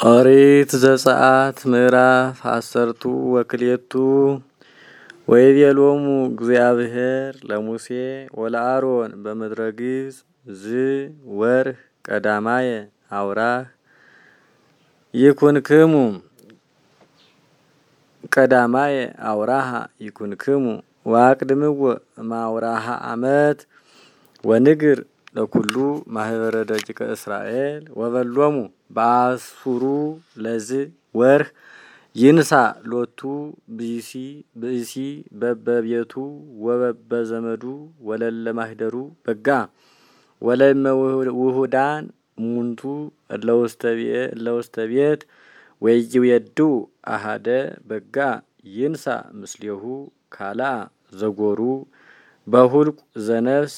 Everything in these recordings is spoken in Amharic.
ኦሪት ዘጸአት ምዕራፍ 10 ወክልኤቱ ወይቤሎሙ እግዚአብሔር ለሙሴ ወለአሮን በምድረ ግብጽ ወርህ ቀዳማየ አውራህ ይኩንክሙ ቀዳማየ አውራሃ ይኩንክሙ ወአቅድምዎ ማውራሃ አመት ወንግር ለኩሉ ማህበረ ደቂቀ እስራኤል ወበሎሙ በአስሩ ለዝ ወርህ ይንሳ ሎቱ ብእሲ በበቤቱ ወበበዘመዱ ወለለ ማህደሩ በጋ ወለመ ውሁዳን ሙንቱ ለውስተ ቤት ወይይወዱ አሃደ በጋ ይንሳ ምስሌሁ ካላ ዘጎሩ በሁልቁ ዘነፍስ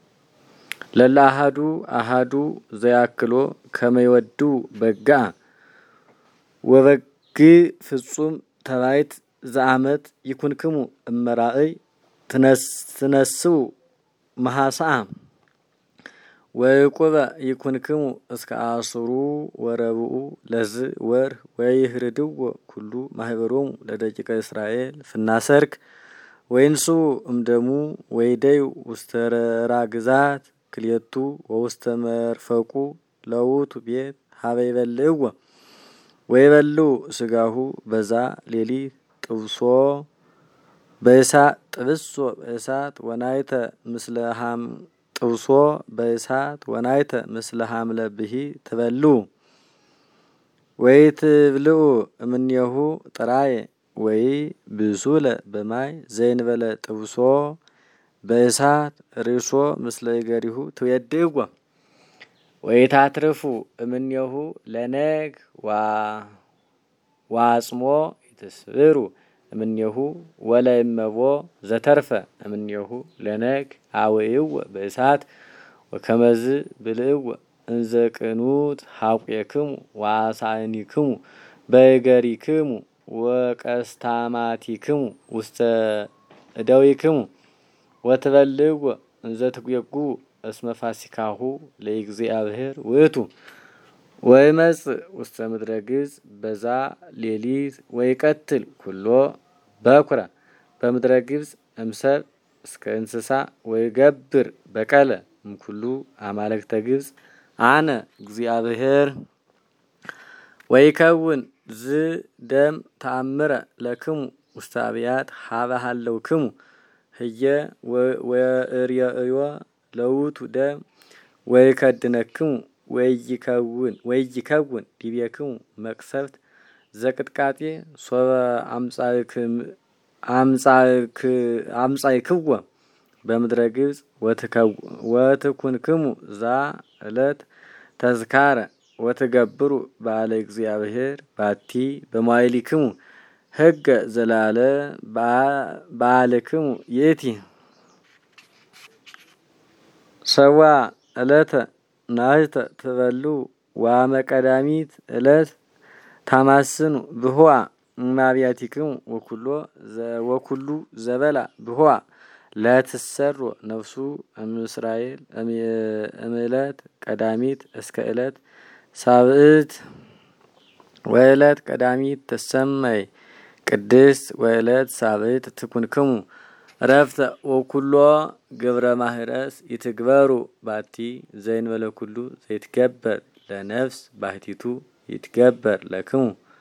ለላሃዱ አሃዱ ዘያክሎ ከመይወዱ በጋ ወበግ ፍጹም ተባይት ዘአመት ይኩንክሙ እመራእይ ትነስው መሐሳአ ወይቁበ ይኩንክሙ እስከ አስሩ ወረብኡ ለዝ ወርህ ወይህርድዎ ኩሉ ማህበሮሙ ለደቂቀ እስራኤል ፍናሰርክ ወይንሱ እምደሙ ወይደዩ ውስተራ ግዛት ክልኤቱ ወውስተ መርፈቁ ለውቱ ቤት ሀበ ይበልዕዎ ወይበሉ ስጋሁ በዛ ሌሊት ጥብሶ በእሳት ጥብሶ በእሳት ወናይተ ምስለሃም ጥብሶ በእሳት ወናይተ ምስለሃም ለብሂ ትበሉ ወይትብልዑ እምኔሁ ጥራየ ወይ ብሱለ በማይ ዘይንበለ ጥብሶ በእሳት ርሶ ምስለ እገሪሁ ትወድእዎ ወይታትርፉ እምኔሁ ለነግ ዋጽሞ ይትስብሩ እምኔሁ ወለእመቦ ዘተርፈ እምኔሁ ለነግ አውዕዎ በእሳት ወከመዝ ብልዕዎ እንዘ ቅኑት ሐቁየክሙ ወአሳእኒክሙ በእገሪክሙ ወቀስታማቲክሙ ውስተ እደዊክሙ ወትበልዕዎ እንዘ ትጓጉ እስመ ፋሲካሁ ለእግዚአብሔር ውእቱ ወይመጽእ ውስተ ምድረ ግብጽ በዛ ሌሊት ወይቀትል ኩሎ በኩረ በምድረ ግብጽ እምሰብ እስከ እንስሳ ወይገብር በቀለ እምኩሉ አማልክተ ግብጽ አነ እግዚአብሔር ወይከውን ዝ ደም ተአምረ ለክሙ ውስተ አብያት ሀበ ሀለውክሙ ህየ ወእርየእዮ ለውቱ ደም ወይከድነክሙ ወይከውን ዲቤክሙ መቅሰፍት ዘቅጥቃጤ ሶበ አምጻእክዎ በምድረ ግብጽ ወትኩንክሙ ዛ ዕለት ተዝካረ ወትገብሩ በዓለ እግዚአብሔር ባቲ በመዋዕሊክሙ ህገ ዘላለ በዓልክሙ ይእቲ ሰዋ ዕለተ ናህተ ትበሉ ዋመ ቀዳሚት ዕለት ታማስኑ ብሁዋ እማብያቲክሙ ወኩሉ ዘበላ ብሁዋ ለትሰሮ ነፍሱ እምእስራኤል እምዕለት ቀዳሚት እስከ ዕለት ሳብዕት ወዕለት ቀዳሚት ተሰመይ ቅድስት ወዕለት ሳብዕት ትኩንክሙ ረፍተ ወኩሎ ግብረ ማህረስ ይትግበሩ ባቲ ዘይንበለ ኩሉ ዘይትገበር ለነፍስ ባሕቲቱ ይትገበር ለክሙ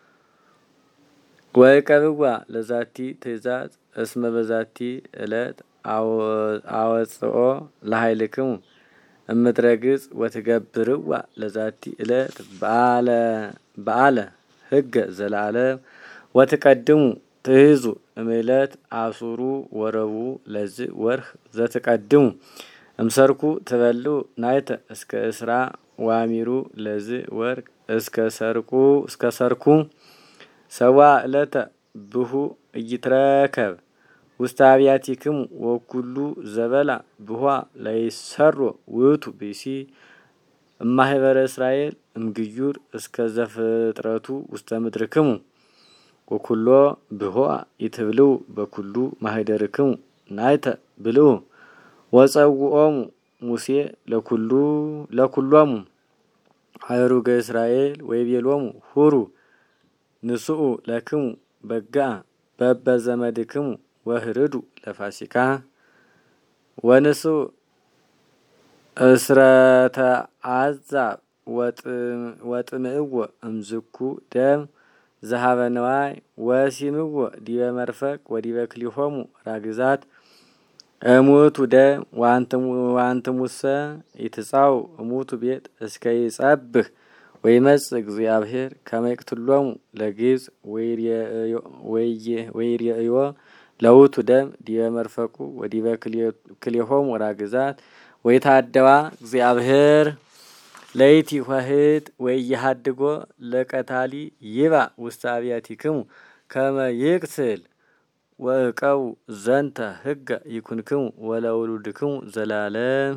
ወይቀብዋ ለዛቲ ትእዛዝ እስመ በዛቲ ዕለት አወጽኦ ለኃይልክሙ እምድረ ግብጽ ወትገብርዋ ለዛቲ ዕለት በዓለ ህገ ዘለዓለም ወትቀድሙ ትይዙ እምዕለት አሱሩ ወረብኡ ለዝ ወርህ ዘትቀድሙ እምሰርኩ ትበልዑ ናይተ እስከ እስራ ዋሚሩ ለዝ ወርቅ እስከ ሰርኩ ሰዋ ዕለተ ብሁ እይትረከብ ውስተ አብያቲክሙ ወኩሉ ዘበላ ብሁዋ ለይሰሮ ውእቱ ብእሲ እማህበረ እስራኤል እምግዩር እስከ ዘፍጥረቱ ውስተ ምድርክሙ ወኩሎ ብሁዋ ይትብልዑ በኩሉ ማህደርክሙ ናይተ ብልዑ ወጸውዖሙ ሙሴ ለኩሎሙ ሀይሩገ እስራኤል ወይቤሎሙ ሁሩ ንስኡ ለክሙ በጋአ በበዘመድክሙ ወህርዱ ለፋሲካ ወንስኡ እስረተ አሕዛብ ወጥምዕዎ እምዝኩ ደም ዘሀበ ነዋይ ወሲምዎ ዲበ መርፈቅ ወዲበ ክሊሆሙ ራግዛት እሙቱ ደም ወአንትሙሰ ኢትጻኡ እሙቱ ቤት እስከ ይጸብህ ወይመጽእ እግዚአብሔር ከመ ይቅትሎሙ ለግብጽ ወይሬእዮ ለውቱ ደም ዲበ መርፈቁ ወዲበ ክሊሆሙ ራግዛት ወይታደዋ እግዚአብሔር ለይቲ ኆኅት ወይሃድጎ ለቀታሊ ይባ ውስተ አብያቲክሙ ከመ ይቅትል ወእቀቡ ዘንተ ሕገ ይኩንክሙ ወለውሉድክሙ ዘላለም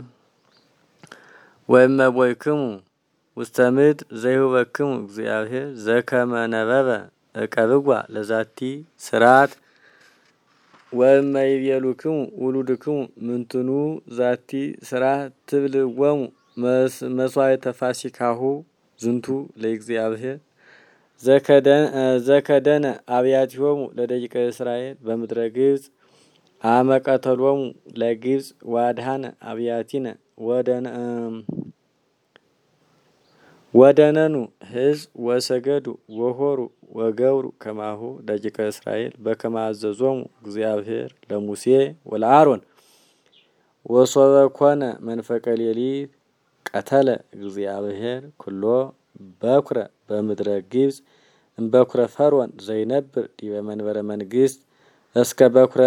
ወእመቦይክሙ ውስተ ምድር ዘይሁበክሙ እግዚአብሔር ዘከመ ነበበ እቀብጓ ለዛቲ ስርዓት ወእመ ይቤሉክሙ ውሉድክሙ ምንትኑ ዛቲ ስርዓት ትብልዎሙ መስዋዕተ ፋሲካሁ ዝንቱ ለእግዚአብሔር ዘከደነ አብያቲሆሙ ለደቂቀ እስራኤል በምድረ ግብጽ አመ ቀተሎሙ ለግብጽ ዋድሃነ አብያቲነ ወደነኑ ሕዝብ ወሰገዱ ወሆሩ ወገብሩ ከማሁ ደቂቀ እስራኤል በከመ አዘዞሙ እግዚአብሔር ለሙሴ ወለአሮን ወሶበ ኮነ መንፈቀ ሌሊት ቀተለ እግዚአብሔር ኩሎ በኩረ በምድረ ግብጽ እምበኩረ ፈርዖን ዘይነብር ዲበ መንበረ መንግስት እስከ በኩረ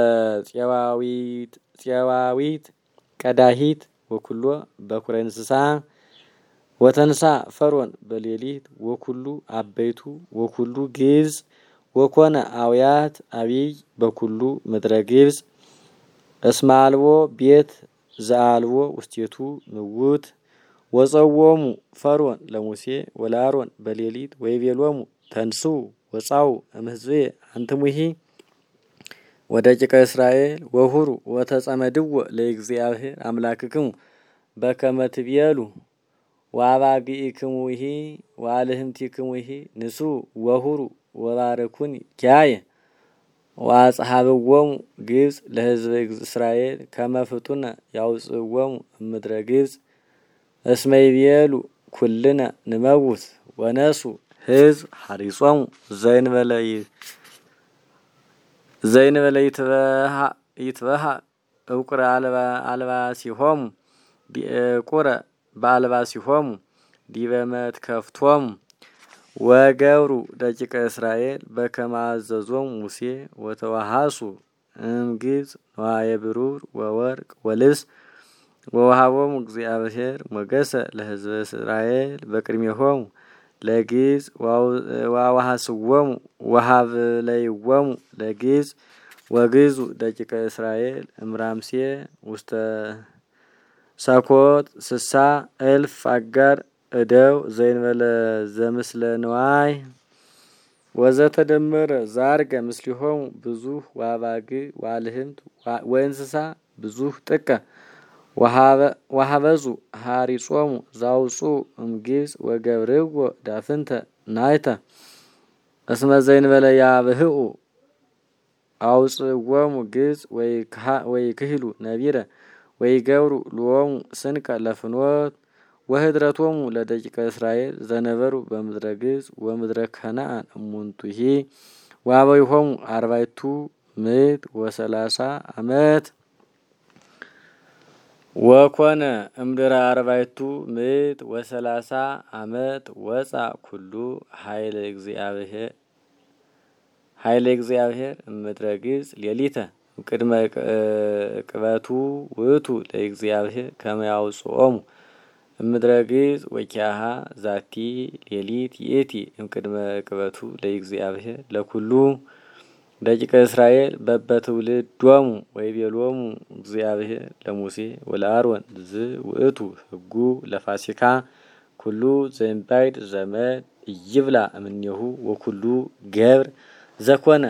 ፄዋዊት ቀዳሂት ወኩሎ በኩረ እንስሳ ወተንሳ ፈርዖን በሌሊት ወኩሉ አበይቱ ወኩሉ ግብጽ ወኮነ አውያት አብይ በኩሉ ምድረ ግብጽ እስመ አልቦ ቤት ዘአልቦ ውስቴቱ ምውት ወጸዎሙ ፈርዖን ለሙሴ ወለአሮን በሌሊት ወይቤሎሙ ተንሥኡ ወጻኡ እምሕዝቤ አንትሙሂ ወደቂቀ እስራኤል ወሁሩ ወተጸመድዎ ለእግዚአብሔር አምላክክሙ በከመ ትቤሉ ወአባግዒክሙሂ ወአልህምቲክሙሂ ንስኡ ወሁሩ ወባርኩኒ ኪያየ ወአጽሐብዎሙ ግብጽ ለሕዝበ እስራኤል ከመ ፍጡነ ያውፅዎሙ እምድረ ግብጽ እስመ ይቤሉ ኩልነ ንመውት ወነሱ ሕዝብ ሐሪጾሙ ዘይንበለ ይትበሃ እውቁረ አልባሲሆሙ ቁረ በአልባሲሆሙ ዲበ መትከፍቶሙ ወገብሩ ደቂቀ እስራኤል በከመ አዘዞሙ ሙሴ ወተዋሃሱ እምግብጽ ንዋየ ብሩር ወወርቅ ወልብስ ወወሃቦሙ እግዚአብሔር ሞገሰ ለሕዝበ እስራኤል በቅድሜሆሙ ለግብጽ ወአዋሃስዎሙ ወሀብለይዎሙ ለግብጽ ወግዙ ደቂቀ እስራኤል እምራምሴ ውስተ ሰኮት 60,000 አጋር እደው ዘይንበለ ዘምስለ ንዋይ ወዘተደመረ ዛርገ ምስሊሆሙ ብዙህ ወአባግ ወአልህምት ወእንስሳ ብዙህ ጥቀ ወሀበዙ ሐሪጾሙ ዛውፁ እምግብጽ ወገብርዎ ዳፍንተ ናይተ እስመ ዘይንበለ ያብህኡ አውፅዎሙ ግብጽ ወይክህሉ ነቢረ ወይገብሩ ሎሙ ስንቀ ለፍኖት ወህድረቶሙ ለደቂቀ እስራኤል ዘነበሩ በምድረ ግብጽ ወምድረ ከነአን እሙንቱሂ ወአበይሆሙ 430 ዓመት ወኮነ እምድረ 430 ዓመት ወፃ ኩሉ ኃይለ እግዚአብሔር እምድረ ግብጽ ሌሊተ ቅድመ ቅበቱ ውእቱ ለእግዚአብሔር ከመ ያውፅኦሙ እምድረ ግብጽ ወኪያሃ ዛቲ ሌሊት ይእቲ እምቅድመ ቅበቱ ለእግዚአብሔር ለኩሉ ደቂቀ እስራኤል በበትውልዶሙ ወይቤሎሙ እግዚአብሔር ለሙሴ ወለአሮን ውእቱ ሕጉ ለፋሲካ ኩሉ ዘእምባይድ ዘመድ ይብላ እምኔሁ ወኩሉ ገብር ዘኮነ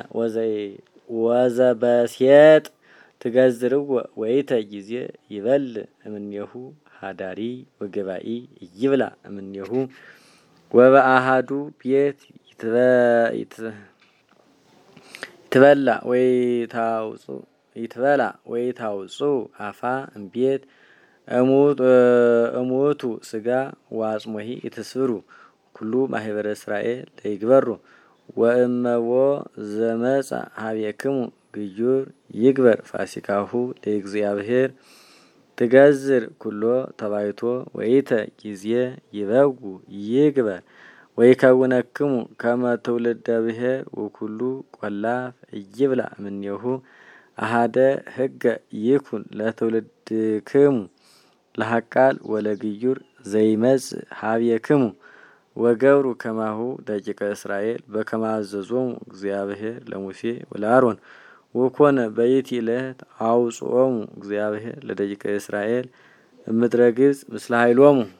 ወዘበሴጥ ትገዝርዎ ወይተ ጊዜ ይበል እምኔሁ ሀዳሪ ወገባኢ ይብላ እምኔሁ ወበአሃዱ ቤት ይትበላ ወይ ታውጹ አፋ እምቤት እሙቱ ስጋ ወአጽሞሂ ይትስሩ ኩሉ ማህበረ እስራኤል ለይግበሩ ወእመቦ ዘመጻ ሀቤክሙ ግዩር ይግበር ፋሲካሁ ለእግዚአብሔር ትገዝር ኩሎ ተባይቶ ወይተ ጊዜ ይበጉ ይግበር ወይከውነክሙ ከመ ትውልደ ብሔር ወኩሉ ቆላፍ ይብላ እምኔሁ አሃደ ህገ ይኩን ለትውልድክሙ ለሐቃል ወለግዩር ዘይመጽእ ሀቤክሙ ወገብሩ ከማሁ ደቂቀ እስራኤል በከመ አዘዞሙ እግዚአብሔር ለሙሴ ወለአሮን ወኮነ በይእቲ ዕለት አውጽኦሙ እግዚአብሔር ለደቂቀ እስራኤል እምድረ ግብጽ ምስለ ኃይሎሙ